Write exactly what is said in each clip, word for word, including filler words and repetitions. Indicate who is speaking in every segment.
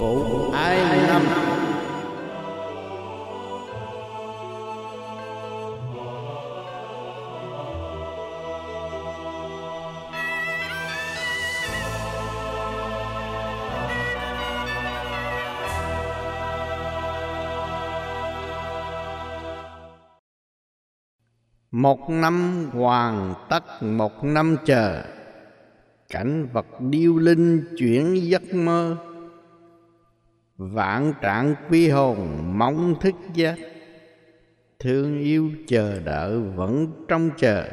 Speaker 1: Phụ Ai Năm. Một năm hoàn tất một năm chờ, cảnh vật điêu linh chuyển giấc mơ. Vạn trạng quy hồn mong thức giấc, thương yêu chờ đợi vẫn trông chờ.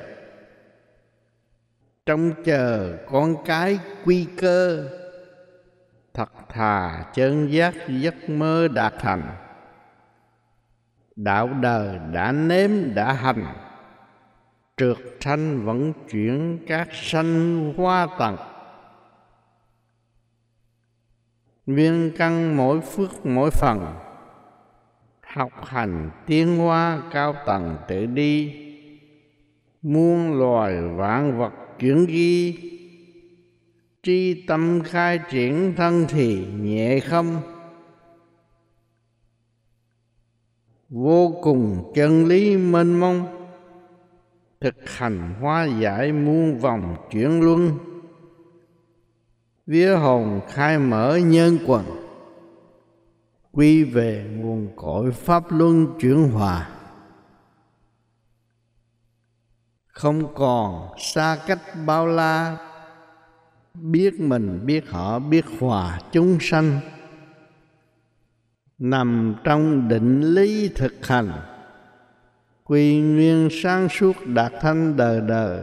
Speaker 1: Trông chờ con cái quy cơ, thật thà chân giác giấc mơ đạt thành. Đạo đời đã nếm đã hành, trượt thanh vẫn chuyển các sanh hoa tầng. Viên căn mỗi phước mỗi phần, học hành tiến hóa cao tầng tự đi. Muôn loài vạn vật chuyển ghi, tri tâm khai triển thân thì nhẹ không. Vô cùng chân lý mênh mông, thực hành hóa giải muôn vòng chuyển luân. Vía hồn khai mở nhân quần, quy về nguồn cội pháp luân chuyển hòa. Không còn xa cách bao la, biết mình biết họ biết hòa chúng sanh. Nằm trong định lý thực hành, quy nguyên sáng suốt đạt thanh đời đời.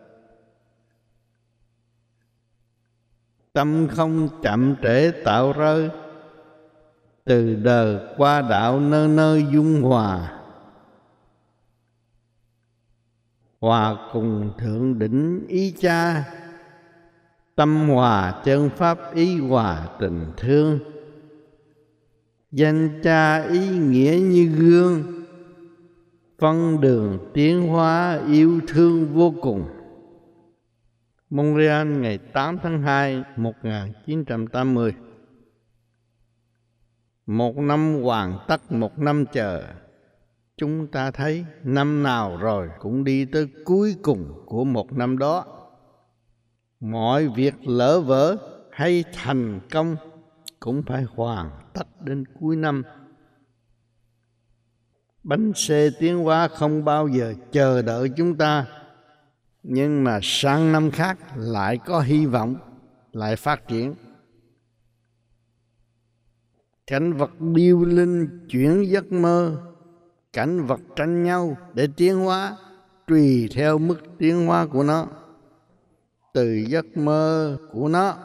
Speaker 1: Tâm không chậm trễ tạo rơi, từ đời qua đạo nơi nơi dung hòa. Hòa cùng thượng đỉnh ý cha, tâm hòa chân pháp ý hòa tình thương. Danh cha ý nghĩa như gương, phân đường tiến hóa yêu thương vô cùng. Montreal ngày tám tháng hai một nghìn chín trăm tám mươi. Một năm hoàn tất một năm chờ, chúng ta thấy năm nào rồi cũng đi tới cuối cùng của một năm đó. Mọi việc lỡ vỡ hay thành công cũng phải hoàn tất đến cuối năm. Bánh xe tiến hóa không bao giờ chờ đợi chúng ta, nhưng mà sang năm khác lại có hy vọng, lại phát triển. Cảnh vật điêu linh chuyển giấc mơ, cảnh vật tranh nhau để tiến hóa, tùy theo mức tiến hóa của nó, từ giấc mơ của nó.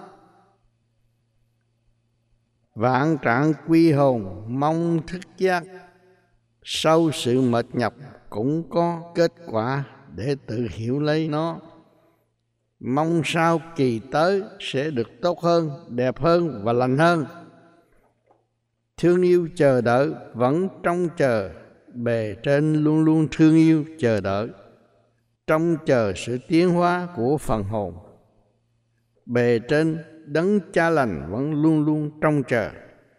Speaker 1: Vạn trạng quy hồn mong thức giác, sau sự mệt nhọc cũng có kết quả để tự hiểu lấy nó. Mong sao kỳ tới sẽ được tốt hơn, đẹp hơn và lành hơn. Thương yêu chờ đợi vẫn trông chờ, bề trên luôn luôn thương yêu chờ đợi, trông chờ sự tiến hóa của phần hồn. Bề trên đấng cha lành vẫn luôn luôn trông chờ.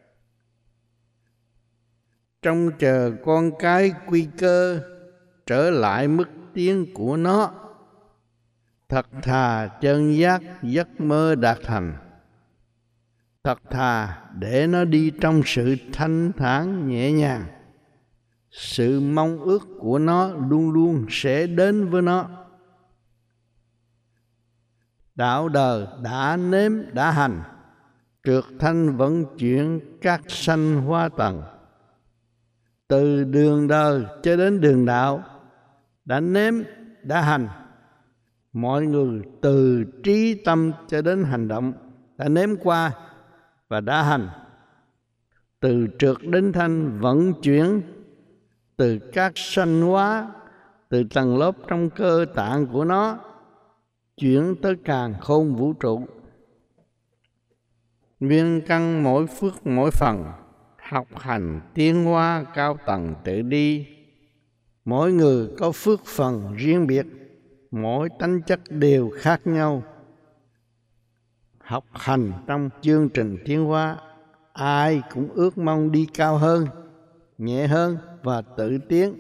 Speaker 1: Trông chờ con cái quy cơ trở lại mức tiến của nó, thật thà chân giác giấc mơ đạt thành. Thật thà để nó đi trong sự thanh thản nhẹ nhàng. Sự mong ước của nó luôn luôn sẽ đến với nó. Đạo đời đã nếm đã hành, trượt thanh vận chuyển các sanh hoa tầng. Từ đường đời cho đến đường đạo, đã nếm đã hành. Mọi người từ trí tâm cho đến hành động đã nếm qua và đã hành. Từ trượt đến thanh vận chuyển, từ các sanh hóa, từ tầng lớp trong cơ tạng của nó, chuyển tới càn khôn vũ trụ. Viên căn mỗi phước mỗi phần, học hành tiến hóa cao tầng tự đi. Mỗi người có phước phần riêng biệt, mỗi tánh chất đều khác nhau. Học hành trong chương trình tiến hóa ai cũng ước mong đi cao hơn, nhẹ hơn và tự tiến.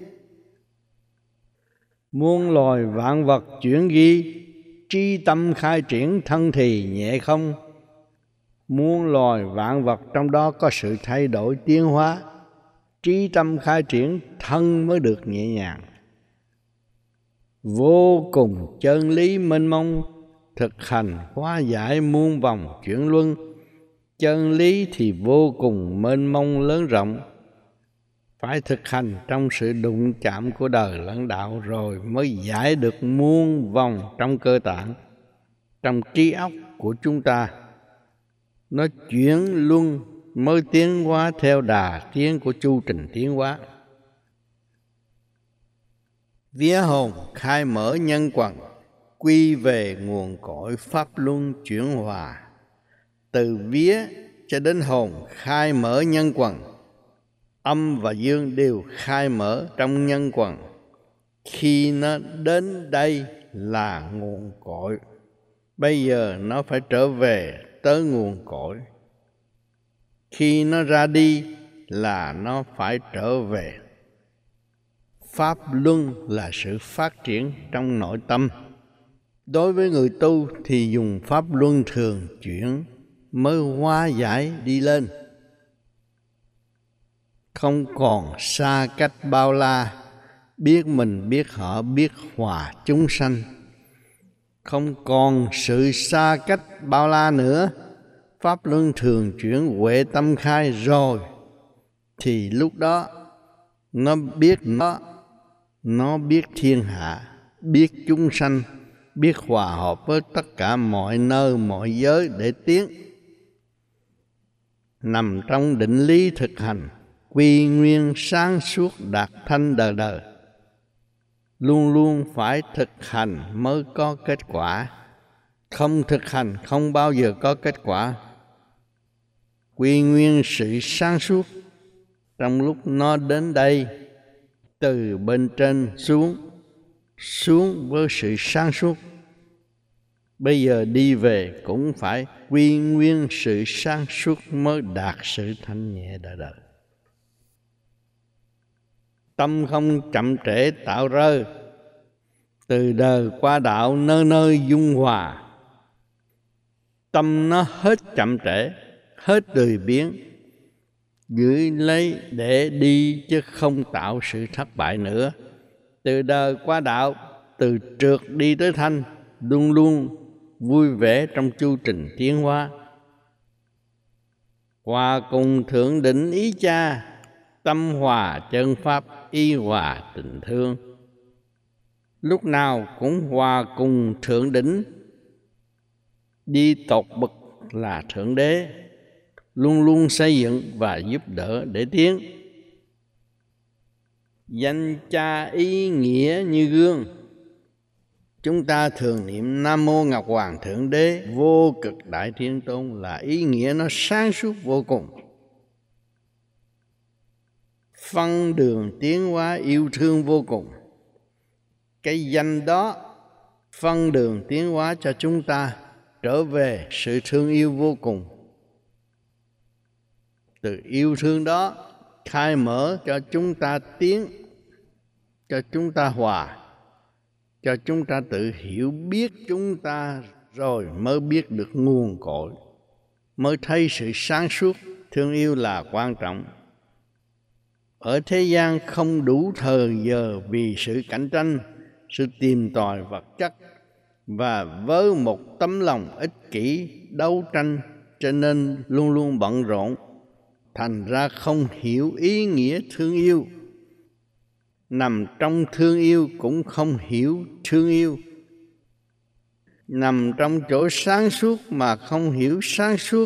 Speaker 1: Muôn loài vạn vật chuyển ghi, trí tâm khai triển thân thì nhẹ không. Muôn loài vạn vật trong đó có sự thay đổi tiến hóa, trí tâm khai triển thân mới được nhẹ nhàng. Vô cùng chân lý mênh mông, thực hành hóa giải muôn vòng chuyển luân. Chân lý thì vô cùng mênh mông lớn rộng, phải thực hành trong sự đụng chạm của đời lẫn đạo rồi mới giải được muôn vòng trong cơ tạng, trong trí óc của chúng ta. Nó chuyển luân mới tiến hóa theo đà tiến của chu trình tiến hóa. Vía hồn khai mở nhân quần, quy về nguồn cội pháp luân chuyển hòa. Từ vía cho đến hồn khai mở nhân quần, âm và dương đều khai mở trong nhân quần. Khi nó đến đây là nguồn cội, bây giờ nó phải trở về tới nguồn cội. Khi nó ra đi là nó phải trở về. Pháp luân là sự phát triển trong nội tâm. Đối với người tu thì dùng pháp luân thường chuyển mới hóa giải đi lên. Không còn xa cách bao la, biết mình biết họ, biết hòa chúng sanh. Không còn sự xa cách bao la nữa, pháp luân thường chuyển huệ tâm khai rồi, thì lúc đó nó biết nó, nó biết thiên hạ, biết chúng sanh, biết hòa hợp với tất cả mọi nơi mọi giới để tiến. Nằm trong định lý thực hành, quy nguyên sáng suốt đạt thanh đời đời. Luôn luôn phải thực hành mới có kết quả. Không thực hành không bao giờ có kết quả. Quy nguyên sự sáng suốt trong lúc nó đến đây, từ bên trên xuống, xuống với sự sáng suốt. Bây giờ đi về cũng phải quy nguyên sự sáng suốt mới đạt sự thanh nhẹ đời đời. Tâm không chậm trễ tạo rơ, từ đời qua đạo nơi nơi dung hòa. Tâm nó hết chậm trễ, hết lười biếng, giữ lấy để đi chứ không tạo sự thất bại nữa. Từ đời qua đạo, từ trượt đi tới thanh, luôn luôn vui vẻ trong chu trình tiến hóa. Hòa cùng thượng đỉnh ý cha, tâm hòa chân pháp, y hòa tình thương. Lúc nào cũng hòa cùng thượng đỉnh, đi tột bậc là thượng đế, luôn luôn xây dựng và giúp đỡ để tiến. Danh cha ý nghĩa như gương, chúng ta thường niệm Nam Mô Ngọc Hoàng Thượng Đế Vô Cực Đại Thiên Tôn là ý nghĩa nó sáng suốt vô cùng. Phân đường tiến hóa yêu thương vô cùng. Cái danh đó phân đường tiến hóa cho chúng ta trở về sự thương yêu vô cùng. Từ yêu thương đó khai mở cho chúng ta tiến, cho chúng ta hòa, cho chúng ta tự hiểu biết chúng ta rồi mới biết được nguồn cội, mới thấy sự sáng suốt. Thương yêu là quan trọng. Ở thế gian không đủ thời giờ vì sự cạnh tranh, sự tìm tòi vật chất và với một tấm lòng ích kỷ đấu tranh, cho nên luôn luôn bận rộn, thành ra không hiểu ý nghĩa thương yêu. Nằm trong thương yêu cũng không hiểu thương yêu. Nằm trong chỗ sáng suốt mà không hiểu sáng suốt,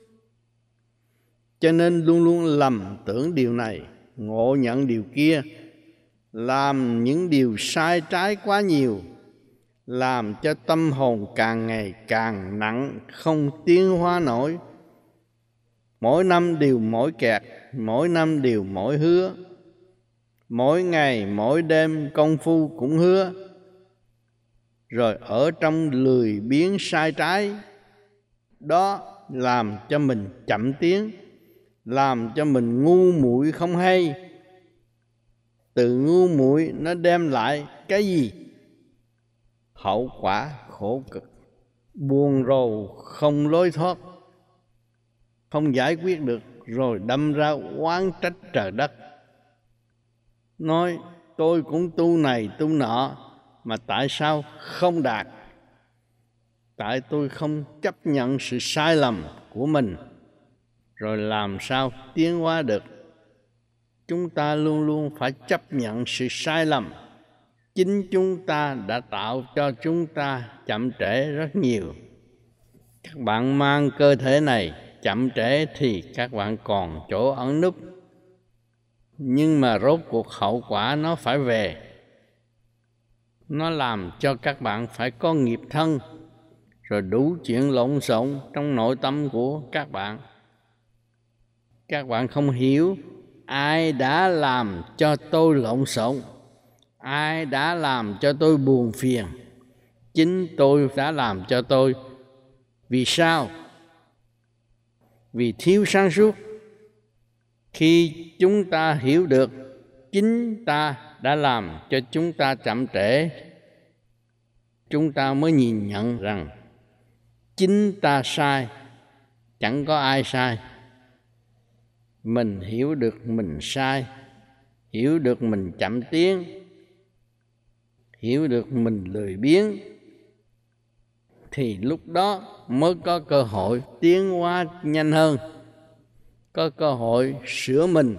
Speaker 1: cho nên luôn luôn lầm tưởng điều này, ngộ nhận điều kia, làm những điều sai trái quá nhiều, làm cho tâm hồn càng ngày càng nặng, không tiến hóa nổi. Mỗi năm đều mỗi kẹt, mỗi năm đều mỗi hứa, mỗi ngày mỗi đêm công phu cũng hứa, rồi ở trong lười biếng sai trái đó làm cho mình chậm tiến, làm cho mình ngu muội không hay. Từ ngu muội nó đem lại cái gì? Hậu quả khổ cực, buồn rầu không lối thoát, không giải quyết được, rồi đâm ra oán trách trời đất. Nói tôi cũng tu này tu nọ, mà tại sao không đạt? Tại tôi không chấp nhận sự sai lầm của mình, rồi làm sao tiến hóa được? Chúng ta luôn luôn phải chấp nhận sự sai lầm. Chính chúng ta đã tạo cho chúng ta chậm trễ rất nhiều. Các bạn mang cơ thể này chậm trễ thì các bạn còn chỗ ẩn núp, nhưng mà rốt cuộc hậu quả nó phải về. Nó làm cho các bạn phải có nghiệp thân, rồi đủ chuyện lộn xộn trong nội tâm của các bạn. Các bạn không hiểu ai đã làm cho tôi lộn xộn, ai đã làm cho tôi buồn phiền. Chính tôi đã làm cho tôi. Vì sao? Vì thiếu sáng suốt. Khi chúng ta hiểu được chính ta đã làm cho chúng ta chậm trễ, chúng ta mới nhìn nhận rằng chính ta sai, chẳng có ai sai. Mình hiểu được mình sai, hiểu được mình chậm tiến, hiểu được mình lười biếng, thì lúc đó mới có cơ hội tiến hóa nhanh hơn, có cơ hội sửa mình.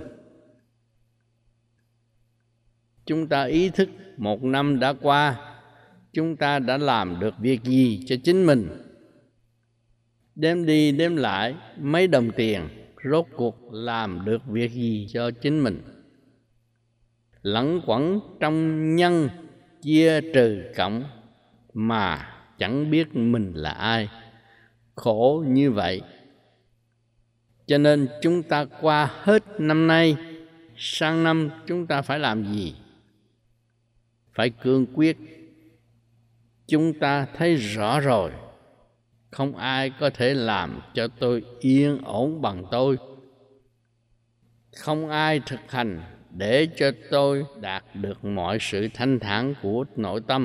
Speaker 1: Chúng ta ý thức một năm đã qua, chúng ta đã làm được việc gì cho chính mình? Đếm đi đếm lại mấy đồng tiền, rốt cuộc làm được việc gì cho chính mình? Lẩn quẩn trong nhân chia trừ cộng mà chẳng biết mình là ai. Khổ như vậy. Cho nên chúng ta qua hết năm nay, sang năm chúng ta phải làm gì? Phải cương quyết. Chúng ta thấy rõ rồi, không ai có thể làm cho tôi yên ổn bằng tôi. Không ai thực hành để cho tôi đạt được mọi sự thanh thản của nội tâm.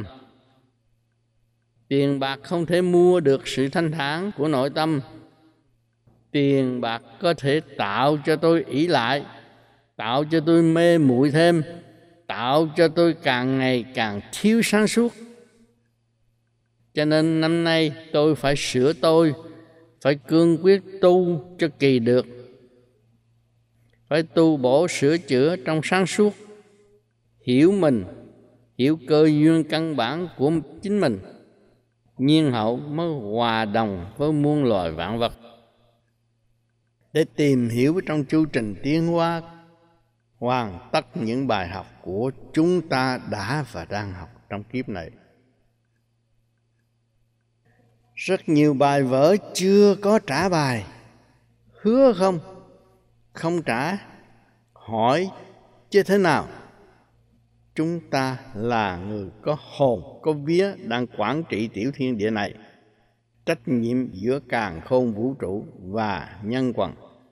Speaker 1: Tiền bạc không thể mua được sự thanh thản của nội tâm. Tiền bạc có thể tạo cho tôi ỷ lại, tạo cho tôi mê muội thêm, tạo cho tôi càng ngày càng thiếu sáng suốt. Cho nên năm nay tôi phải sửa tôi, phải cương quyết tu cho kỳ được, phải tu bổ sửa chữa trong sáng suốt, hiểu mình, hiểu cơ duyên căn bản của chính mình, nhiên hậu mới hòa đồng với muôn loài vạn vật. Để tìm hiểu trong chu trình tiến hóa hoàn tất những bài học của chúng ta đã và đang học trong kiếp này. Rất nhiều bài vở chưa có trả bài. Hứa không? Không trả. Hỏi chứ thế nào? Chúng ta là người có hồn, có vía đang quản trị tiểu thiên địa này. Trách nhiệm giữa càn khôn vũ trụ và nhân quần.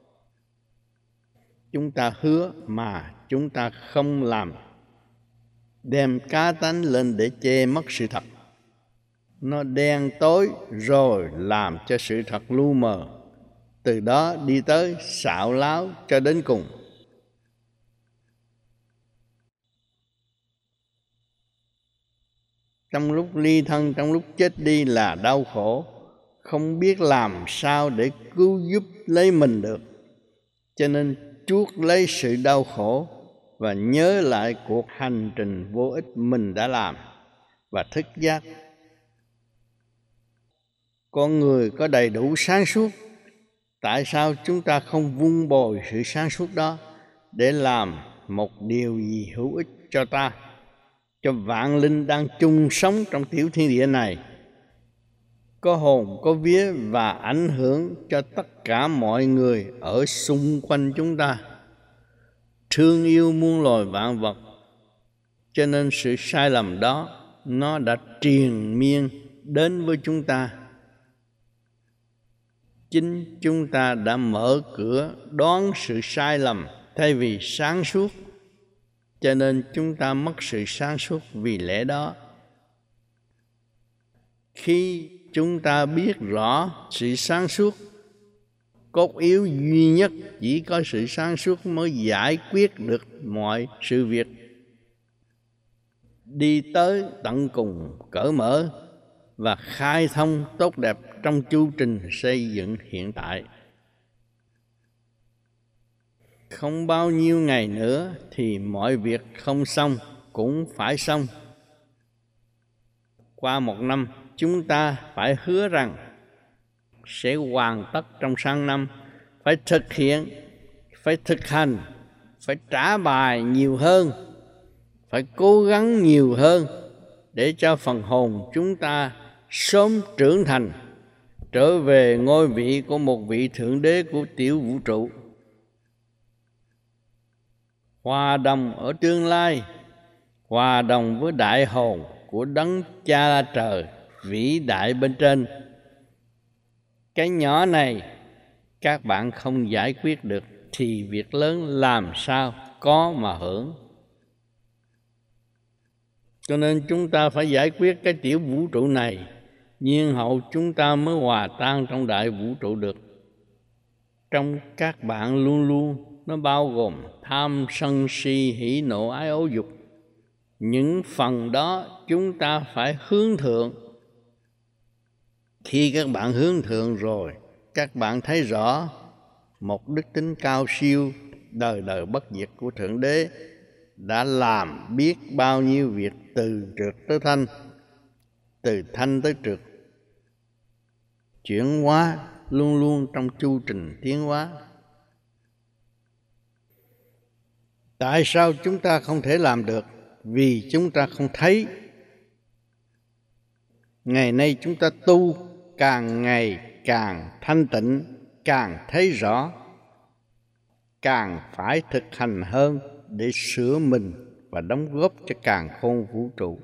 Speaker 1: Chúng ta hứa mà chúng ta không làm, đem cá tánh lên để che mất sự thật. Nó đen tối rồi làm cho sự thật lu mờ, từ đó đi tới xạo láo cho đến cùng. Trong lúc ly thân, trong lúc chết đi là đau khổ, không biết làm sao để cứu giúp lấy mình được. Cho nên chuốc lấy sự đau khổ và nhớ lại cuộc hành trình vô ích mình đã làm và thức giác. Con người có đầy đủ sáng suốt, tại sao chúng ta không vun bồi sự sáng suốt đó để làm một điều gì hữu ích cho ta, cho vạn linh đang chung sống trong tiểu thiên địa này, có hồn, có vía và ảnh hưởng cho tất cả mọi người ở xung quanh chúng ta, thương yêu muôn loài vạn vật. Cho nên sự sai lầm đó nó đã triền miên đến với chúng ta. Chính chúng ta đã mở cửa đón sự sai lầm thay vì sáng suốt, cho nên chúng ta mất sự sáng suốt vì lẽ đó. Khi chúng ta biết rõ sự sáng suốt, cốt yếu duy nhất chỉ có sự sáng suốt mới giải quyết được mọi sự việc, đi tới tận cùng cởi mở và khai thông tốt đẹp trong chu trình xây dựng hiện tại. Không bao nhiêu ngày nữa thì mọi việc không xong cũng phải xong. Qua một năm, chúng ta phải hứa rằng sẽ hoàn tất trong sang năm, phải thực hiện, phải thực hành, phải trả bài nhiều hơn, phải cố gắng nhiều hơn để cho phần hồn chúng ta sớm trưởng thành, trở về ngôi vị của một vị Thượng Đế của tiểu vũ trụ. Hòa đồng ở tương lai, hòa đồng với đại hồn của Đấng Cha Trời vĩ đại bên trên. Cái nhỏ này các bạn không giải quyết được thì việc lớn làm sao có mà hưởng. Cho nên chúng ta phải giải quyết cái tiểu vũ trụ này, nhiên hậu chúng ta mới hòa tan trong đại vũ trụ được. Trong các bạn luôn luôn nó bao gồm tham sân si hỉ nộ ái ố dục. Những phần đó chúng ta phải hướng thượng. Khi các bạn hướng thượng rồi, các bạn thấy rõ một đức tính cao siêu đời đời bất diệt của Thượng Đế đã làm biết bao nhiêu việc từ trượt tới thanh, từ thanh tới trượt, chuyển hóa luôn luôn trong chu trình tiến hóa. Tại sao chúng ta không thể làm được? Vì chúng ta không thấy. Ngày nay chúng ta tu càng ngày càng thanh tịnh, càng thấy rõ, càng phải thực hành hơn để sửa mình và đóng góp cho càn khôn vũ trụ.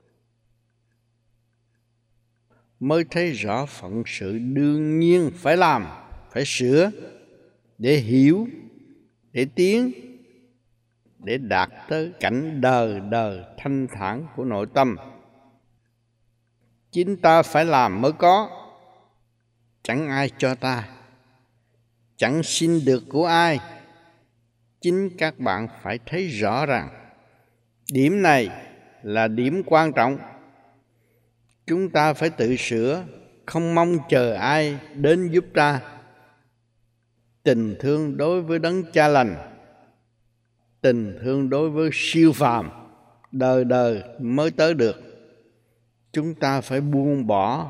Speaker 1: Mới thấy rõ phận sự đương nhiên phải làm, phải sửa, để hiểu, để tiến, để đạt tới cảnh đời đời thanh thản của nội tâm. Chính ta phải làm mới có, chẳng ai cho ta, chẳng xin được của ai. Chính các bạn phải thấy rõ rằng điểm này là điểm quan trọng. Chúng ta phải tự sửa, không mong chờ ai đến giúp ta. Tình thương đối với Đấng Cha lành, tình thương đối với siêu phàm, đời đời mới tới được. Chúng ta phải buông bỏ.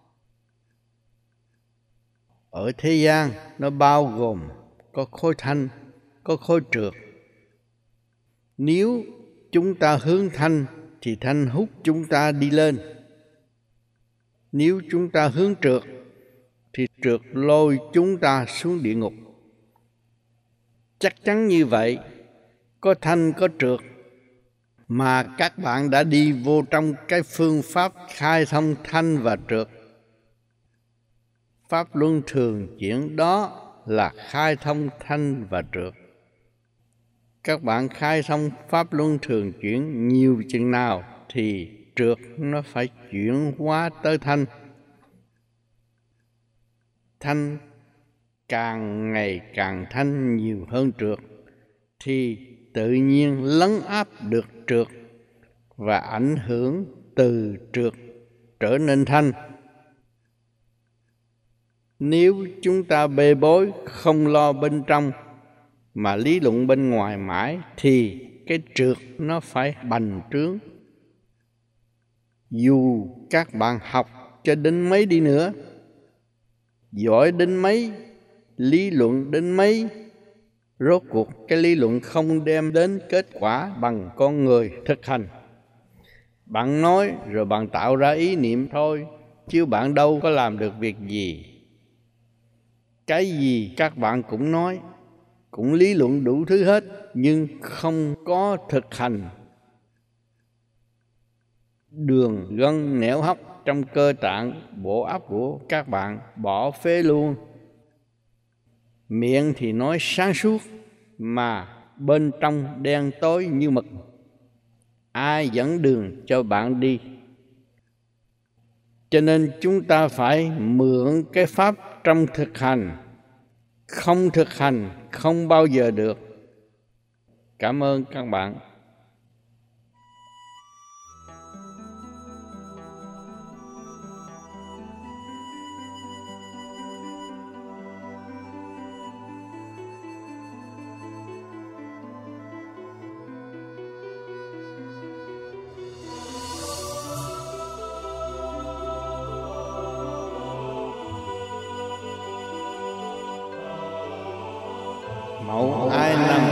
Speaker 1: Ở thế gian nó bao gồm có khối thanh, có khối trượt. Nếu chúng ta hướng thanh thì thanh hút chúng ta đi lên. Nếu chúng ta hướng trượt thì trượt lôi chúng ta xuống địa ngục. Chắc chắn như vậy, có thanh có trượt mà các bạn đã đi vô trong cái phương pháp khai thông thanh và trượt. Pháp luân thường chuyển đó là khai thông thanh và trượt. Các bạn khai thông pháp luân thường chuyển nhiều chừng nào thì trượt nó phải chuyển hóa tới thanh. Thanh càng ngày càng thanh nhiều hơn trượt thì tự nhiên lấn áp được trượt và ảnh hưởng từ trượt trở nên thanh. Nếu chúng ta bê bối không lo bên trong mà lý luận bên ngoài mãi thì cái trượt nó phải bành trướng. Dù các bạn học cho đến mấy đi nữa, giỏi đến mấy, lý luận đến mấy, rốt cuộc cái lý luận không đem đến kết quả bằng con người thực hành. Bạn nói rồi bạn tạo ra ý niệm thôi, chứ bạn đâu có làm được việc gì. Cái gì các bạn cũng nói, cũng lý luận đủ thứ hết, nhưng không có thực hành. Đường gân nẻo hóc trong cơ tạng bộ óc của các bạn bỏ phế luôn, Miệng thì nói sáng suốt mà bên trong đen tối như mực. Ai dẫn đường cho bạn đi? Cho nên chúng ta phải mượn cái pháp trong thực hành. Không thực hành không bao giờ được. Cảm ơn các bạn. Mẫu ai năm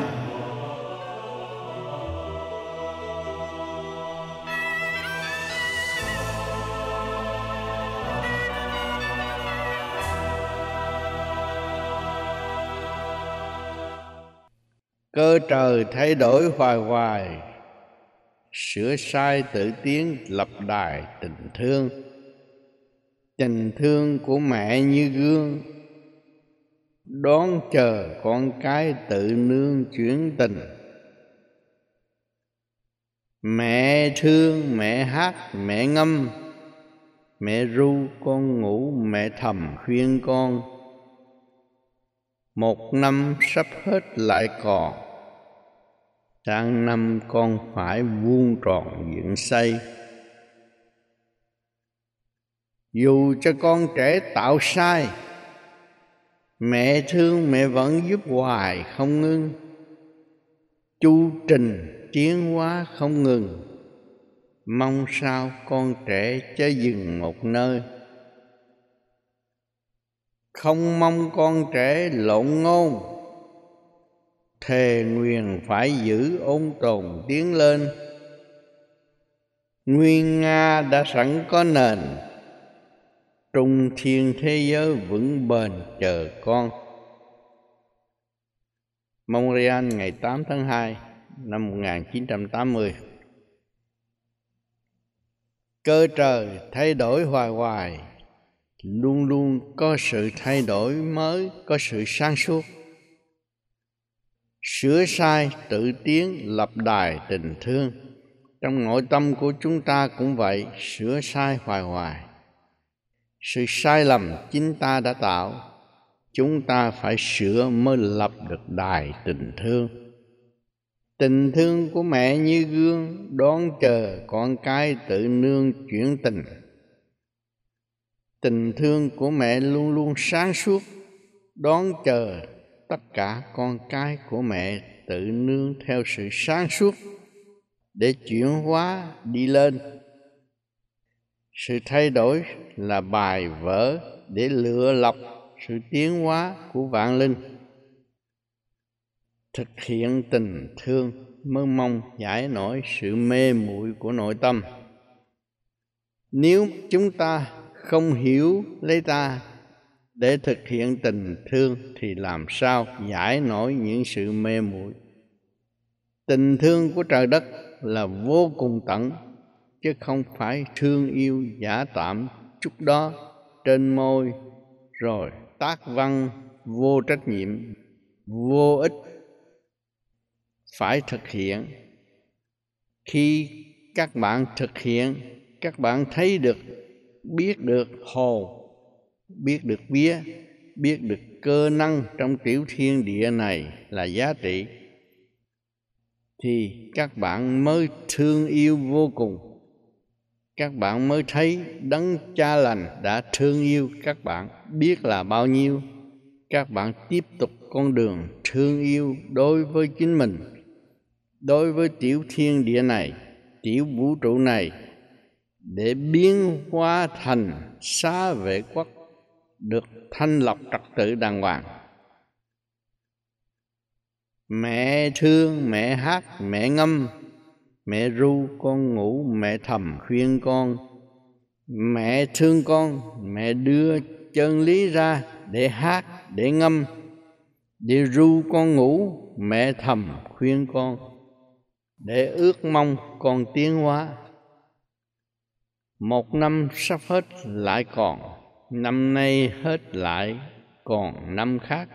Speaker 1: cơ trời thay đổi hoài hoài, sửa sai tự tiến lập đài tình thương. Tình thương của mẹ như gương, đón chờ con cái tự nương chuyển tình. Mẹ thương, mẹ hát, mẹ ngâm, mẹ ru con ngủ, mẹ thầm khuyên con. Một năm sắp hết lại còn, sang năm con phải vuông tròn dựng xây. Dù cho con trẻ tạo sai, mẹ thương mẹ vẫn giúp hoài không ngưng. Chu trình tiến hóa không ngừng, mong sao con trẻ chớ dừng một nơi. Không mong con trẻ lộn ngôn, thề nguyền phải giữ ôn tồn tiến lên. Nguyên Nga đã sẵn có nền, trung thiên thế giới vững bền chờ con. Montreal ngày tám tháng hai năm một nghìn chín trăm tám mươi. Cơ trời thay đổi hoài hoài, luôn luôn có sự thay đổi mới, có sự sáng suốt. Sửa sai tự tiến lập đài tình thương. Trong nội tâm của chúng ta cũng vậy, sửa sai hoài hoài. Sự sai lầm chính ta đã tạo, chúng ta phải sửa mới lập được đài tình thương. Tình thương của mẹ như gương, đón chờ con cái tự nương chuyển tình. Tình thương của mẹ luôn luôn sáng suốt, đón chờ tất cả con cái của mẹ tự nương theo sự sáng suốt để chuyển hóa đi lên. Sự thay đổi là bài vở để lựa lọc sự tiến hóa của vạn linh. Thực hiện tình thương mới mong giải nổi sự mê muội của nội tâm. Nếu chúng ta không hiểu lấy ta để thực hiện tình thương thì làm sao giải nổi những sự mê muội. Tình thương của trời đất là vô cùng tận, chứ không phải thương yêu giả tạm chút đó trên môi rồi tác văn vô trách nhiệm, vô ích. Phải thực hiện. Khi các bạn thực hiện, các bạn thấy được, biết được hồn, biết được vía, biết được cơ năng trong tiểu thiên địa này là giá trị, thì các bạn mới thương yêu vô cùng. Các bạn mới thấy đấng cha lành đã thương yêu các bạn biết là bao nhiêu. Các bạn tiếp tục con đường thương yêu đối với chính mình, đối với tiểu thiên địa này, tiểu vũ trụ này, để biến hóa thành xá vệ quốc, được thanh lọc trật tự đàng hoàng. Mẹ thương, mẹ hát, mẹ ngâm, mẹ ru con ngủ, mẹ thầm khuyên con. Mẹ thương con, mẹ đưa chân lý ra để hát, để ngâm, để ru con ngủ, mẹ thầm khuyên con, để ước mong con tiến hóa. Một năm sắp hết lại còn, năm nay hết lại còn năm khác.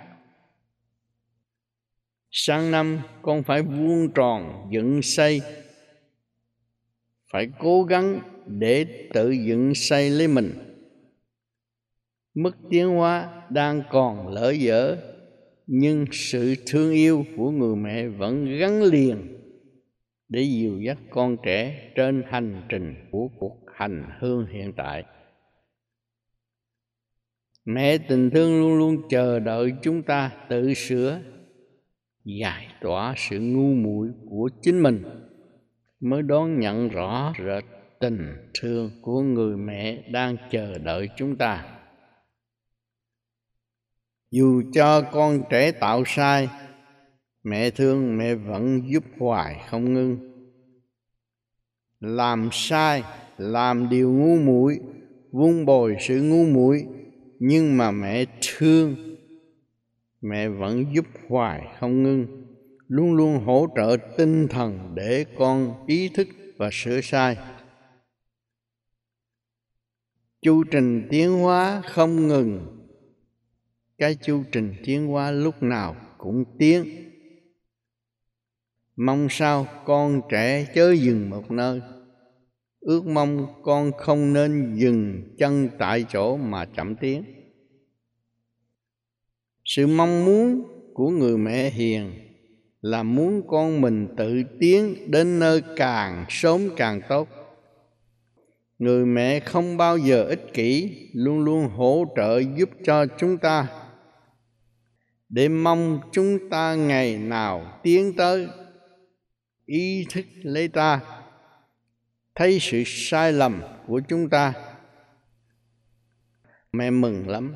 Speaker 1: Sang năm con phải vuông tròn dựng xây, phải cố gắng để tự dựng xây lấy mình. Mức tiến hóa đang còn lỡ dở, nhưng sự thương yêu của người mẹ vẫn gắn liền để dìu dắt con trẻ trên hành trình của cuộc hành hương hiện tại. Mẹ tình thương luôn luôn chờ đợi chúng ta tự sửa, giải tỏa sự ngu muội của chính mình, mới đón nhận rõ rệt tình thương của người mẹ đang chờ đợi chúng ta. Dù cho con trẻ tạo sai, mẹ thương mẹ vẫn giúp hoài không ngưng. Làm sai, làm điều ngu muội, vun bồi sự ngu muội, nhưng mà mẹ thương mẹ vẫn giúp hoài không ngưng, luôn luôn hỗ trợ tinh thần để con ý thức và sửa sai. Chu trình tiến hóa không ngừng, cái chu trình tiến hóa lúc nào cũng tiến. Mong sao con trẻ chớ dừng một nơi, ước mong con không nên dừng chân tại chỗ mà chậm tiến. Sự mong muốn của người mẹ hiền là muốn con mình tự tiến đến nơi càng sớm càng tốt. Người mẹ không bao giờ ích kỷ, luôn luôn hỗ trợ giúp cho chúng ta, để mong chúng ta ngày nào tiến tới, ý thức lấy ta, thấy sự sai lầm của chúng ta. Mẹ mừng lắm.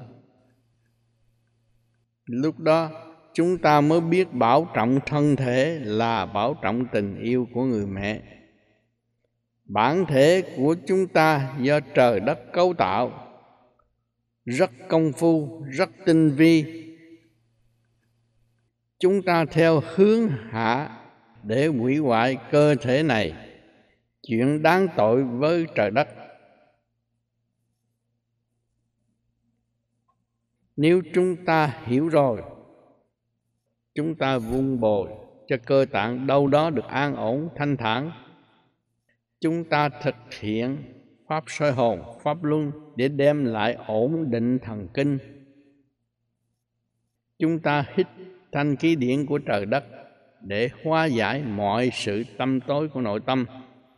Speaker 1: Lúc đó chúng ta mới biết bảo trọng thân thể là bảo trọng tình yêu của người mẹ. Bản thể của chúng ta do trời đất cấu tạo, rất công phu, rất tinh vi. Chúng ta theo hướng hạ để hủy hoại cơ thể này, chuyện đáng tội với trời đất. Nếu chúng ta hiểu rồi, chúng ta vun bồi cho cơ tạng đâu đó được an ổn, thanh thản. Chúng ta thực hiện pháp soi hồn, pháp luân để đem lại ổn định thần kinh. Chúng ta hít thanh khí điển của trời đất để hóa giải mọi sự tâm tối của nội tâm.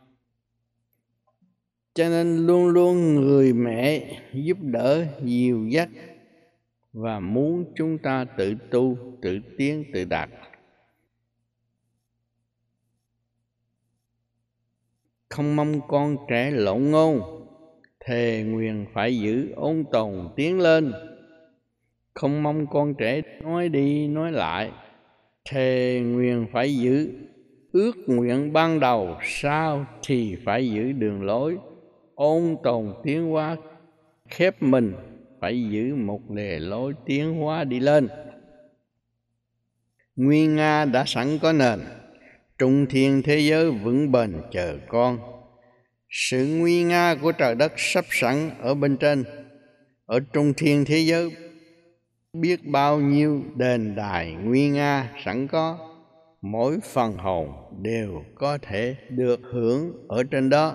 Speaker 1: Cho nên luôn luôn người mẹ giúp đỡ, dìu dắt và muốn chúng ta tự tu, tự tiến, tự đạt. Không mong con trẻ lộn ngôn, thề nguyện phải giữ ôn tồn tiến lên. Không mong con trẻ nói đi nói lại, thề nguyện phải giữ ước nguyện ban đầu, sao thì phải giữ đường lối ôn tồn tiến hóa, khép mình phải giữ một lề lối tiến hóa đi lên. Nguyên Nga đã sẵn có nền, trung thiên thế giới vững bền chờ con. Sự nguy nga của trời đất sắp sẵn ở bên trên, ở trung thiên thế giới biết bao nhiêu đền đài nguy nga sẵn có, mỗi phần hồn đều có thể được hưởng ở trên đó.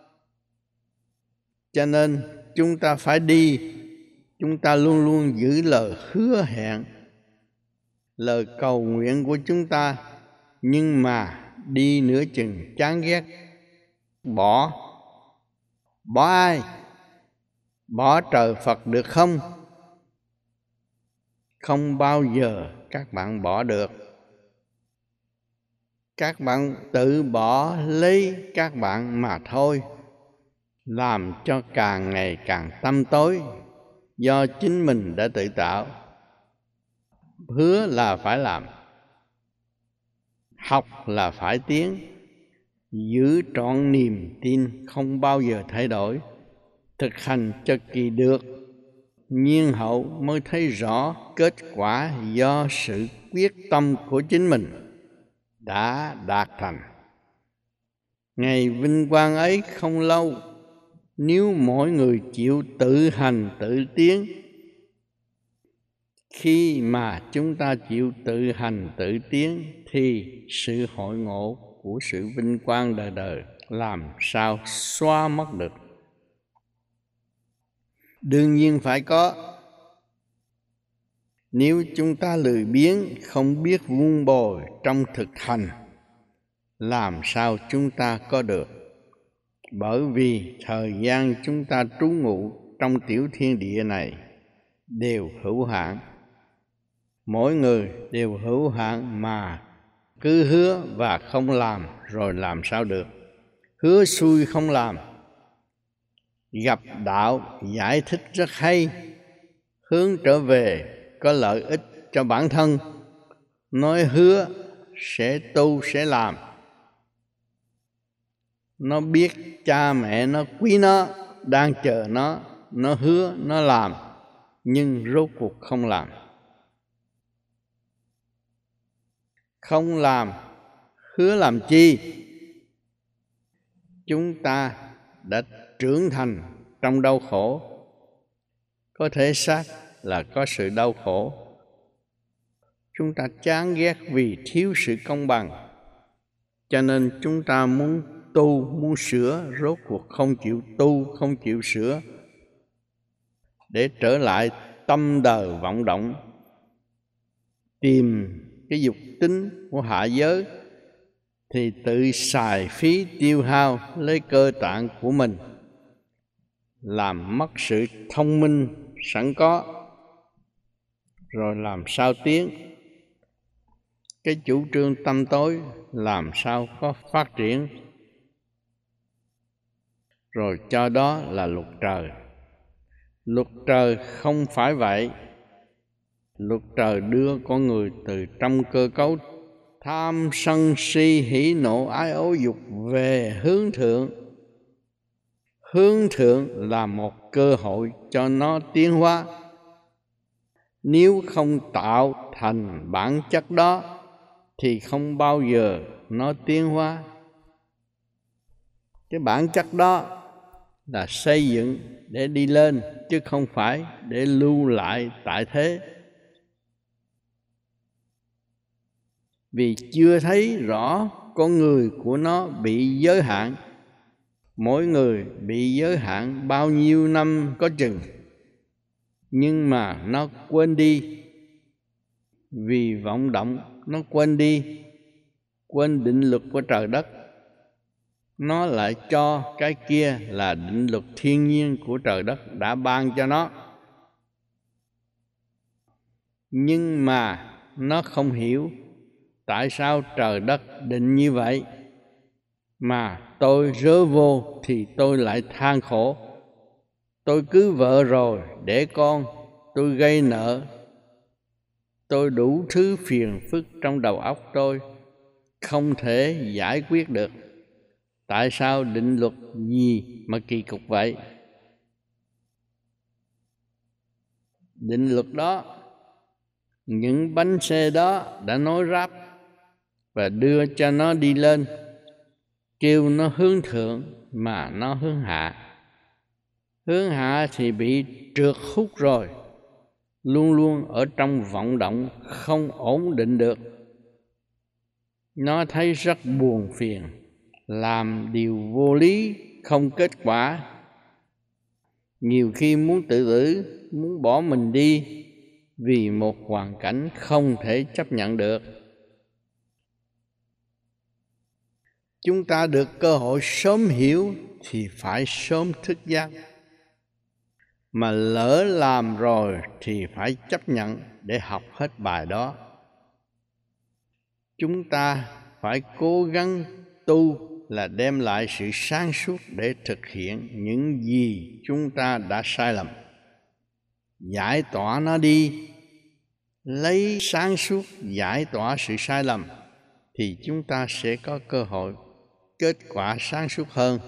Speaker 1: Cho nên chúng ta phải đi, chúng ta luôn luôn giữ lời hứa hẹn, lời cầu nguyện của chúng ta, nhưng mà đi nửa chừng chán ghét, bỏ. Bỏ ai? Bỏ trời Phật được không? Không bao giờ các bạn bỏ được. Các bạn tự bỏ lấy các bạn mà thôi, làm cho càng ngày càng tăm tối, do chính mình đã tự tạo. Hứa là phải làm, học là phải tiến, giữ trọn niềm tin không bao giờ thay đổi, thực hành cho kỳ được, nhiên hậu mới thấy rõ kết quả do sự quyết tâm của chính mình đã đạt thành. Ngày vinh quang ấy không lâu, nếu mỗi người chịu tự hành tự tiến, Khi mà chúng ta chịu tự hành tự tiến thì sự hội ngộ của sự vinh quang đời đời làm sao xóa mất được. Đương nhiên phải có. Nếu chúng ta lười biếng, không biết vun bồi trong thực hành, làm sao chúng ta có được? Bởi vì thời gian chúng ta trú ngụ trong tiểu thiên địa này đều hữu hạn. Mỗi người đều hữu hạn mà cứ hứa và không làm rồi làm sao được? Hứa xuôi không làm. Gặp đạo giải thích rất hay, hướng trở về có lợi ích cho bản thân, nói hứa sẽ tu sẽ làm. Nó biết cha mẹ nó quý nó, đang chờ nó, nó hứa nó làm, nhưng rốt cuộc không làm. Không làm, hứa làm chi? Chúng ta đã trưởng thành trong đau khổ. Có thể xác là có sự đau khổ. Chúng ta chán ghét vì thiếu sự công bằng, cho nên chúng ta muốn tu, muốn sửa, rốt cuộc không chịu tu, không chịu sửa, để trở lại tâm đời vọng động, tìm cái dục tính của hạ giới, thì tự xài phí tiêu hao lấy cơ tạng của mình, làm mất sự thông minh sẵn có, rồi làm sao tiến. Cái chủ trương tâm tối làm sao có phát triển, rồi cho đó là luật trời. Luật trời không phải vậy. Luật trời đưa con người từ trong cơ cấu tham sân si hỉ nộ ái ố dục về hướng thượng. Hướng thượng là một cơ hội cho nó tiến hóa. Nếu không tạo thành bản chất đó thì không bao giờ nó tiến hóa. Cái bản chất đó là xây dựng để đi lên, chứ không phải để lưu lại tại thế. Vì chưa thấy rõ con người của nó bị giới hạn. Mỗi người bị giới hạn bao nhiêu năm có chừng, nhưng mà nó quên đi. Vì vọng động nó quên đi, quên định luật của trời đất. Nó lại cho cái kia là định luật thiên nhiên của trời đất đã ban cho nó. Nhưng mà nó không hiểu tại sao trời đất định như vậy, mà tôi rớ vô thì tôi lại than khổ. Tôi cưới vợ rồi để con, tôi gây nợ, tôi đủ thứ phiền phức trong đầu óc tôi, không thể giải quyết được. Tại sao định luật gì mà kỳ cục vậy? Định luật đó, những bánh xe đó đã nối ráp và đưa cho nó đi lên, kêu nó hướng thượng mà nó hướng hạ. Hướng hạ thì bị trượt hút rồi, luôn luôn ở trong vọng động, không ổn định được. Nó thấy rất buồn phiền, làm điều vô lý, không kết quả. Nhiều khi muốn tự tử, muốn bỏ mình đi vì một hoàn cảnh không thể chấp nhận được. Chúng ta được cơ hội sớm hiểu thì phải sớm thức giác. Mà lỡ làm rồi thì phải chấp nhận để học hết bài đó. Chúng ta phải cố gắng tu là đem lại sự sáng suốt để thực hiện những gì chúng ta đã sai lầm. Giải tỏa nó đi, lấy sáng suốt giải tỏa sự sai lầm, thì chúng ta sẽ có cơ hội kết quả sáng suốt hơn.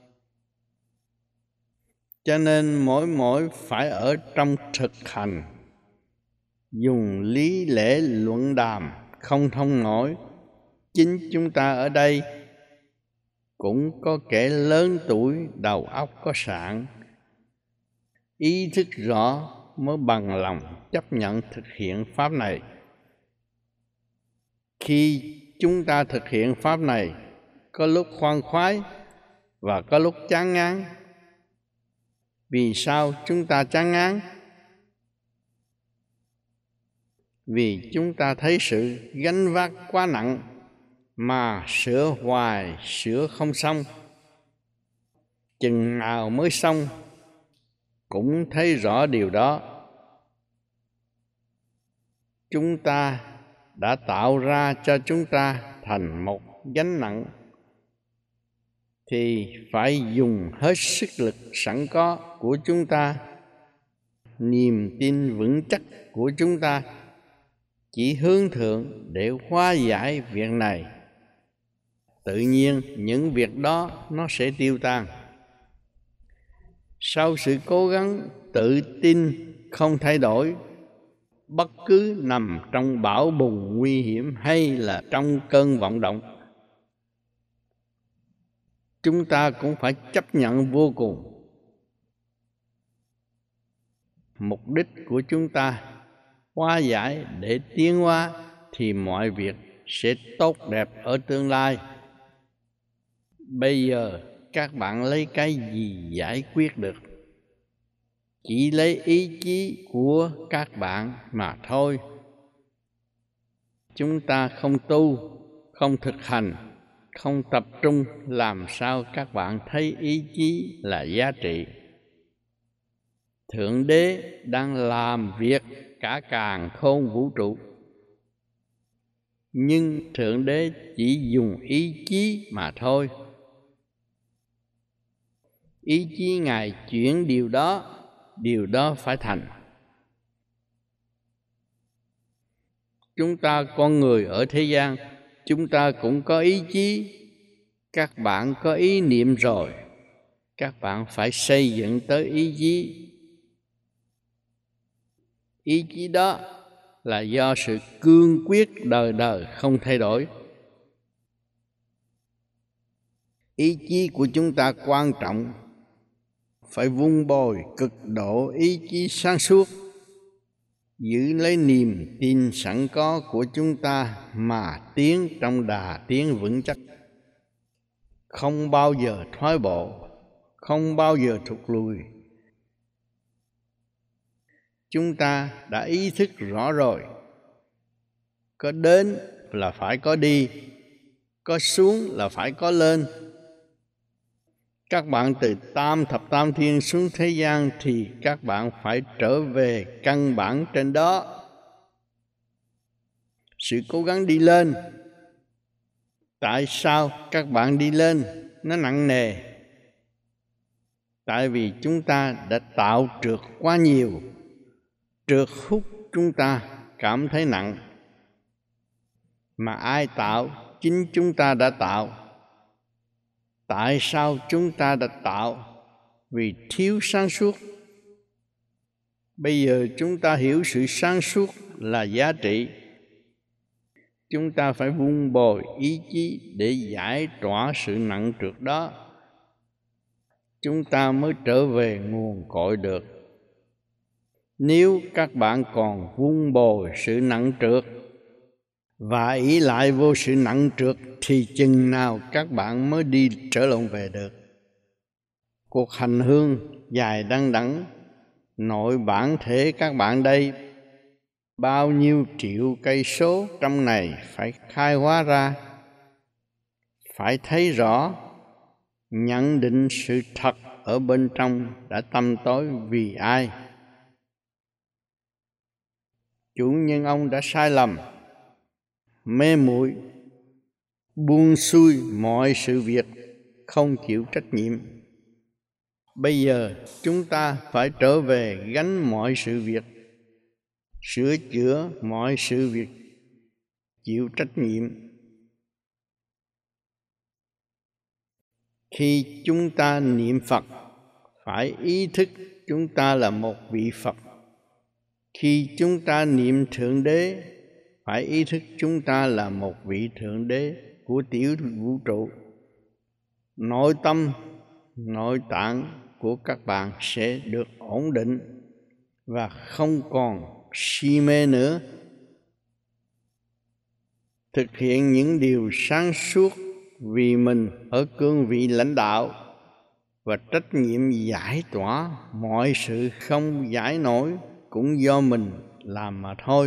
Speaker 1: Cho nên mỗi mỗi phải ở trong thực hành, dùng lý lẽ luận đàm không thông nổi. Chính chúng ta ở đây cũng có kẻ lớn tuổi, đầu óc có sạn, ý thức rõ mới bằng lòng chấp nhận thực hiện pháp này. Khi chúng ta thực hiện pháp này, có lúc khoan khoái và có lúc chán ngán. Vì sao chúng ta chán ngán? Vì chúng ta thấy sự gánh vác quá nặng mà sửa hoài sửa không xong. Chừng nào mới xong cũng thấy rõ điều đó. Chúng ta đã tạo ra cho chúng ta thành một gánh nặng thì phải dùng hết sức lực sẵn có của chúng ta, niềm tin vững chắc của chúng ta, chỉ hướng thượng để hóa giải việc này. Tự nhiên những việc đó nó sẽ tiêu tan. Sau sự cố gắng tự tin không thay đổi, bất cứ nằm trong bão bùng nguy hiểm hay là trong cơn vọng động, chúng ta cũng phải chấp nhận vô cùng. Mục đích của chúng ta hóa giải để tiến hóa thì mọi việc sẽ tốt đẹp ở tương lai. Bây giờ các bạn lấy cái gì giải quyết được? Chỉ lấy ý chí của các bạn mà thôi. Chúng ta không tu, không thực hành, không tập trung, làm sao các bạn thấy ý chí là giá trị? Thượng Đế đang làm việc cả càn khôn vũ trụ, nhưng Thượng Đế chỉ dùng ý chí mà thôi. Ý chí Ngài chuyển điều đó, điều đó phải thành. Chúng ta con người ở thế gian, chúng ta cũng có ý chí. Các bạn có ý niệm rồi, các bạn phải xây dựng tới ý chí. Ý chí đó là do sự cương quyết đời đời không thay đổi. Ý chí của chúng ta quan trọng, phải vun bồi cực độ ý chí sáng suốt, giữ lấy niềm tin sẵn có của chúng ta mà tiến trong đà tiến vững chắc, không bao giờ thoái bộ, không bao giờ thụt lùi. Chúng ta đã ý thức rõ rồi, có đến là phải có đi, có xuống là phải có lên. Các bạn từ tam thập tam thiên xuống thế gian thì các bạn phải trở về căn bản trên đó. Sự cố gắng đi lên. Tại sao các bạn đi lên nó nặng nề? Tại vì chúng ta đã tạo trượt quá nhiều. Trượt hút chúng ta cảm thấy nặng. Mà ai tạo? Chính chúng ta đã tạo. Tại sao chúng ta đã tạo? Vì thiếu sáng suốt. Bây giờ chúng ta hiểu sự sáng suốt là giá trị. Chúng ta phải vun bồi ý chí để giải tỏa sự nặng trược đó. Chúng ta mới trở về nguồn cội được. Nếu các bạn còn vun bồi sự nặng trược và ý lại vô sự nặng trược thì chừng nào các bạn mới đi trở lộn về được. Cuộc hành hương dài đăng đẵng, nội bản thể các bạn đây bao nhiêu triệu cây số trong này phải khai hóa ra, phải thấy rõ, nhận định sự thật ở bên trong đã tăm tối vì ai. Chủ nhân ông đã sai lầm, mê muội, buông xuôi mọi sự việc, không chịu trách nhiệm. Bây giờ chúng ta phải trở về gánh mọi sự việc, sửa chữa mọi sự việc, chịu trách nhiệm. Khi chúng ta niệm Phật, phải ý thức chúng ta là một vị Phật. Khi chúng ta niệm Thượng Đế, phải ý thức chúng ta là một vị Thượng Đế của tiểu vũ trụ. Nội tâm, nội tạng của các bạn sẽ được ổn định, và không còn si mê nữa. Thực hiện những điều sáng suốt vì mình ở cương vị lãnh đạo và trách nhiệm giải tỏa mọi sự không giải nổi cũng do mình làm mà thôi.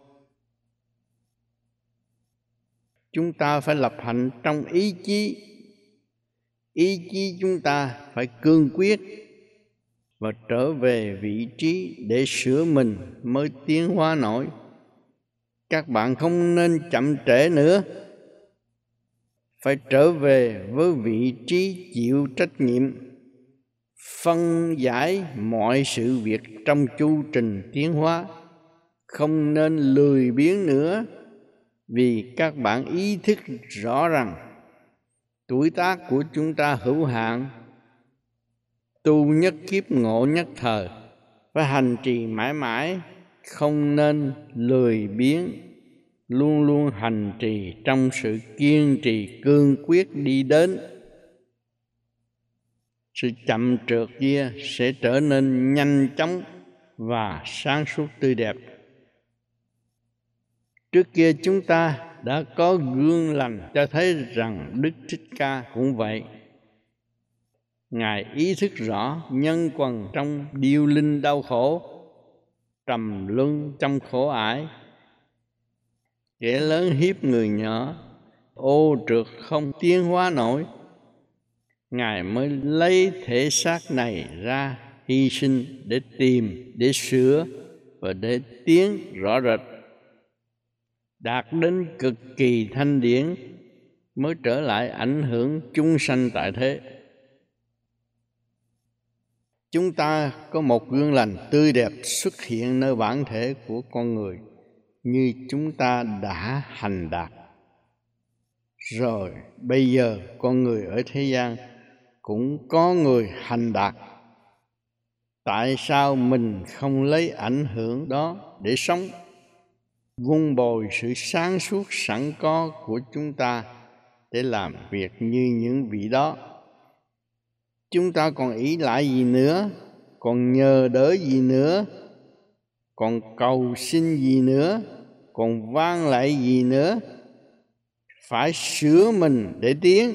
Speaker 1: Chúng ta phải lập hạnh trong ý chí. Ý chí chúng ta phải cương quyết và trở về vị trí để sửa mình mới tiến hóa nổi. Các bạn không nên chậm trễ nữa. Phải trở về với vị trí chịu trách nhiệm, phân giải mọi sự việc trong chu trình tiến hóa. Không nên lười biếng nữa, vì các bạn ý thức rõ rằng tuổi tác của chúng ta hữu hạn, tu nhất kiếp ngộ nhất thời, phải hành trì mãi mãi, không nên lười biếng, luôn luôn hành trì trong sự kiên trì cương quyết đi đến. Sự chậm trượt kia sẽ trở nên nhanh chóng và sáng suốt tươi đẹp. Trước kia chúng ta đã có gương lành cho thấy rằng Đức Thích Ca cũng vậy. Ngài ý thức rõ nhân quần trong điêu linh đau khổ, trầm luân trong khổ ải. Kẻ lớn hiếp người nhỏ, ô trượt không tiến hóa nổi. Ngài mới lấy thể xác này ra hy sinh để tìm, để sửa và để tiến rõ rệt. Đạt đến cực kỳ thanh điển mới trở lại ảnh hưởng chúng sanh tại thế. Chúng ta có một gương lành tươi đẹp xuất hiện nơi bản thể của con người, như chúng ta đã hành đạt. Rồi bây giờ con người ở thế gian cũng có người hành đạt. Tại sao mình không lấy ảnh hưởng đó để sống, vun bồi sự sáng suốt sẵn có của chúng ta để làm việc như những vị đó? Chúng ta còn ỷ lại gì nữa, còn nhờ đỡ gì nữa, còn cầu xin gì nữa, còn vang lại gì nữa? Phải sửa mình để tiến.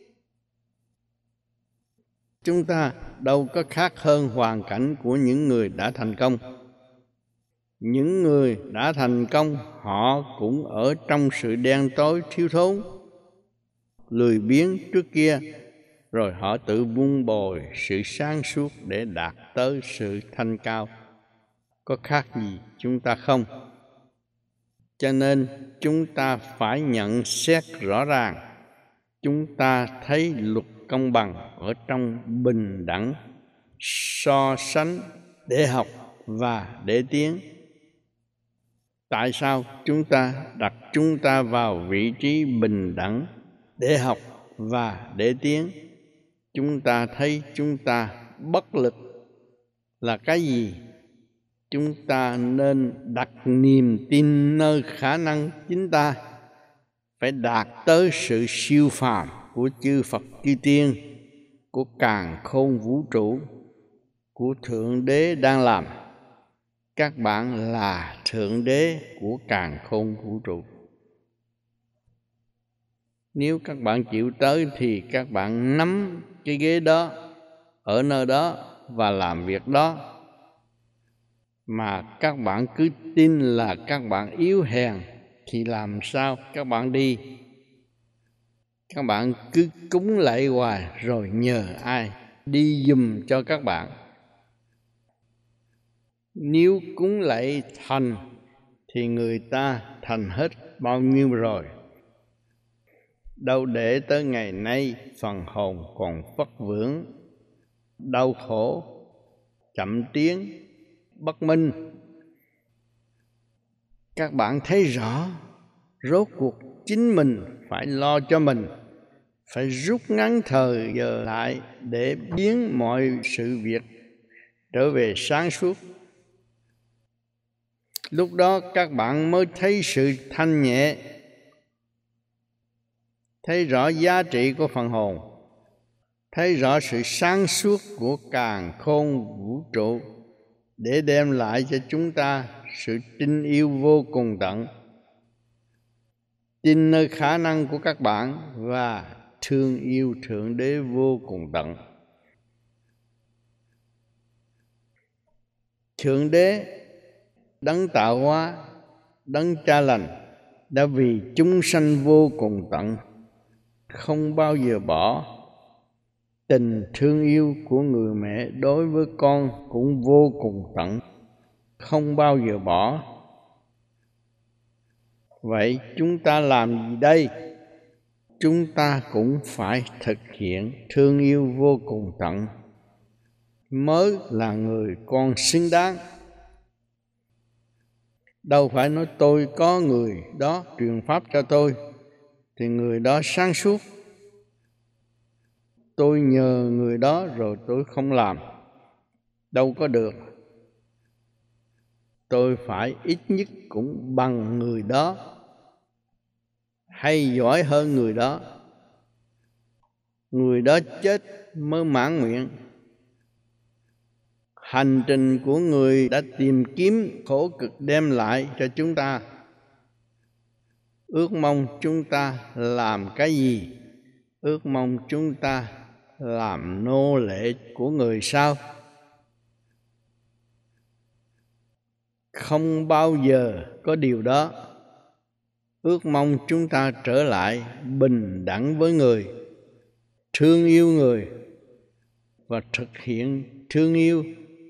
Speaker 1: Chúng ta đâu có khác hơn hoàn cảnh của những người đã thành công. Những người đã thành công, họ cũng ở trong sự đen tối thiếu thốn, lười biếng trước kia, rồi họ tự vun bồi sự sáng suốt để đạt tới sự thanh cao. Có khác gì chúng ta không? Cho nên chúng ta phải nhận xét rõ ràng. Chúng ta thấy luật công bằng ở trong bình đẳng, so sánh để học và để tiến. Tại sao chúng ta đặt chúng ta vào vị trí bình đẳng để học và để tiến? Chúng ta thấy chúng ta bất lực là cái gì? Chúng ta nên đặt niềm tin nơi khả năng chính ta, phải đạt tới sự siêu phàm của chư Phật chư Tiên, của càn khôn vũ trụ, của Thượng Đế đang làm. Các bạn là Thượng Đế của càn khôn vũ trụ. Nếu các bạn chịu tới thì các bạn nắm cái ghế đó, ở nơi đó và làm việc đó. Mà các bạn cứ tin là các bạn yếu hèn thì làm sao các bạn đi? Các bạn cứ cúng lạy hoài rồi nhờ ai đi giùm cho các bạn. Nếu cúng lạy thành thì người ta thành hết bao nhiêu rồi. Đâu để tới ngày nay phần hồn còn vất vưởng, đau khổ, chậm tiến, bất minh. Các bạn thấy rõ, rốt cuộc chính mình phải lo cho mình, phải rút ngắn thời giờ lại để biến mọi sự việc trở về sáng suốt. Lúc đó các bạn mới thấy sự thanh nhẹ, thấy rõ giá trị của phần hồn, thấy rõ sự sáng suốt của càn khôn vũ trụ, để đem lại cho chúng ta sự tin yêu vô cùng tận, tin nơi khả năng của các bạn và thương yêu Thượng Đế vô cùng tận. Thượng Đế, Đấng tạo hóa, Đấng Cha lành đã vì chúng sanh vô cùng tận, không bao giờ bỏ. Tình thương yêu của người mẹ đối với con cũng vô cùng tận, không bao giờ bỏ. Vậy chúng ta làm gì đây? Chúng ta cũng phải thực hiện thương yêu vô cùng tận, mới là người con xứng đáng. Đâu phải nói tôi có người đó truyền pháp cho tôi thì người đó sáng suốt, tôi nhờ người đó rồi tôi không làm. Đâu có được. Tôi phải ít nhất cũng bằng người đó, hay giỏi hơn người đó. Người đó chết mới mãn nguyện. Hành trình của người đã tìm kiếm khổ cực đem lại cho chúng ta. Ước mong chúng ta làm cái gì? Ước mong chúng ta làm nô lệ của người sao? Không bao giờ có điều đó. Ước mong chúng ta trở lại bình đẳng với người, thương yêu người và thực hiện thương yêu.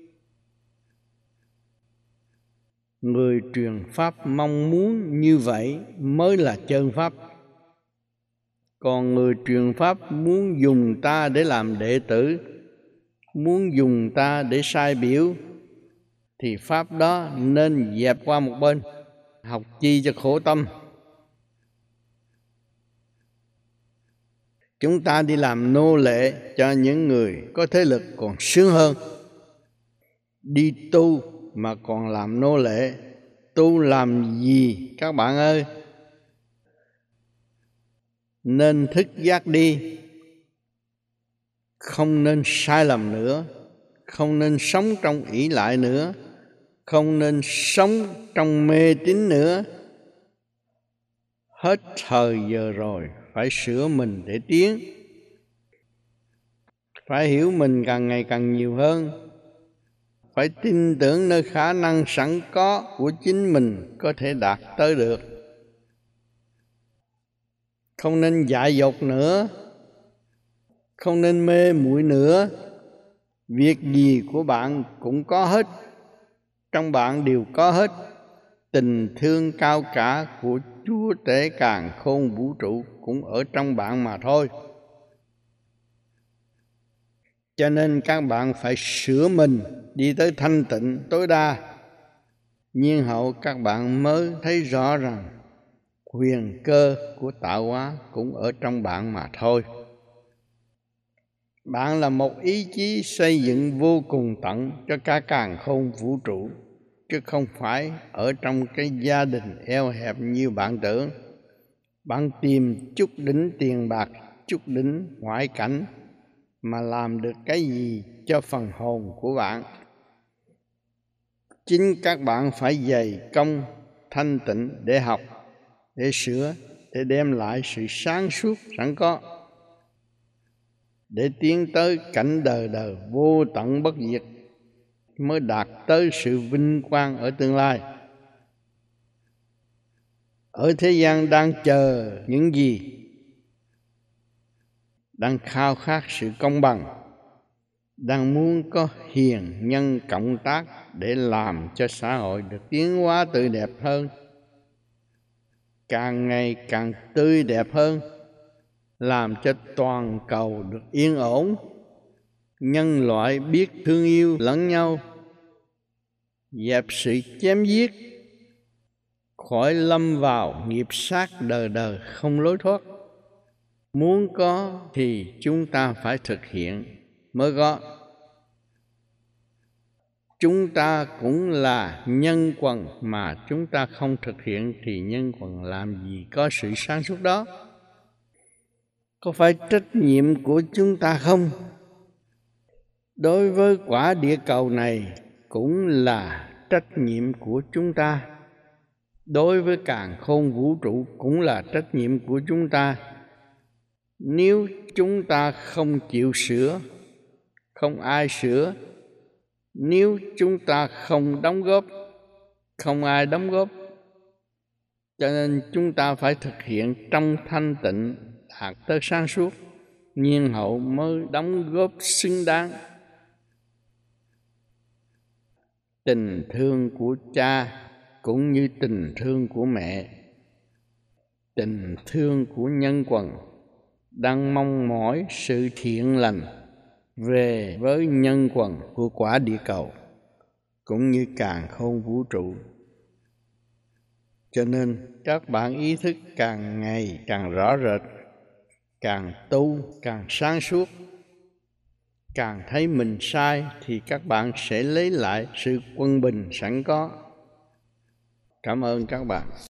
Speaker 1: Người truyền pháp mong muốn như vậy mới là chân pháp. Còn người truyền pháp muốn dùng ta để làm đệ tử, muốn dùng ta để sai biểu, thì pháp đó nên dẹp qua một bên, học chi cho khổ tâm. Chúng ta đi làm nô lệ cho những người có thế lực còn sướng hơn. Đi tu mà còn làm nô lệ, tu làm gì các bạn ơi? Nên thức giác đi, không nên sai lầm nữa, không nên sống trong ỷ lại nữa, không nên sống trong mê tín nữa. Hết thời giờ rồi, phải sửa mình để tiến. Phải hiểu mình càng ngày càng nhiều hơn. Phải tin tưởng nơi khả năng sẵn có của chính mình có thể đạt tới được. Không nên dại dột nữa, không nên mê muội nữa. Việc gì của bạn cũng có hết, trong bạn đều có hết. Tình thương cao cả của Chúa Tể càn khôn vũ trụ cũng ở trong bạn mà thôi. Cho nên các bạn phải sửa mình đi tới thanh tịnh tối đa. Nhiên hậu các bạn mới thấy rõ rằng quyền cơ của tạo hóa cũng ở trong bạn mà thôi. Bạn là một ý chí xây dựng vô cùng tận cho cả càn khôn vũ trụ, chứ không phải ở trong cái gia đình eo hẹp như bạn tưởng. Bạn tìm chút đỉnh tiền bạc, chút đỉnh ngoại cảnh mà làm được cái gì cho phần hồn của bạn? Chính các bạn phải dày công thanh tịnh để học, để sửa, để đem lại sự sáng suốt sẵn có, để tiến tới cảnh đời đời vô tận bất diệt, mới đạt tới sự vinh quang ở tương lai. Ở thế gian đang chờ những gì? Đang khao khát sự công bằng, đang muốn có hiền nhân cộng tác để làm cho xã hội được tiến hóa tươi đẹp hơn, càng ngày càng tươi đẹp hơn, làm cho toàn cầu được yên ổn, nhân loại biết thương yêu lẫn nhau, dẹp sự chém giết, khỏi lâm vào nghiệp sát đời đời không lối thoát. Muốn có thì chúng ta phải thực hiện mới có. Chúng ta cũng là nhân quần, mà chúng ta không thực hiện thì nhân quần làm gì có sự sáng suốt đó. Có phải trách nhiệm của chúng ta không? Đối với quả địa cầu này, cũng là trách nhiệm của chúng ta. Đối với càn khôn vũ trụ cũng là trách nhiệm của chúng ta. Nếu chúng ta không chịu sửa, không ai sửa. Nếu chúng ta không đóng góp, không ai đóng góp. Cho nên chúng ta phải thực hiện trong thanh tịnh, đạt tới sáng suốt, nhiên hậu mới đóng góp xứng đáng. Tình thương của cha cũng như tình thương của mẹ, tình thương của nhân quần đang mong mỏi sự thiện lành về với nhân quần của quả địa cầu cũng như càn khôn vũ trụ. Cho nên các bạn ý thức càng ngày càng rõ rệt, càng tu càng sáng suốt, càng thấy mình sai thì các bạn sẽ lấy lại sự quân bình sẵn có. Cảm ơn các bạn.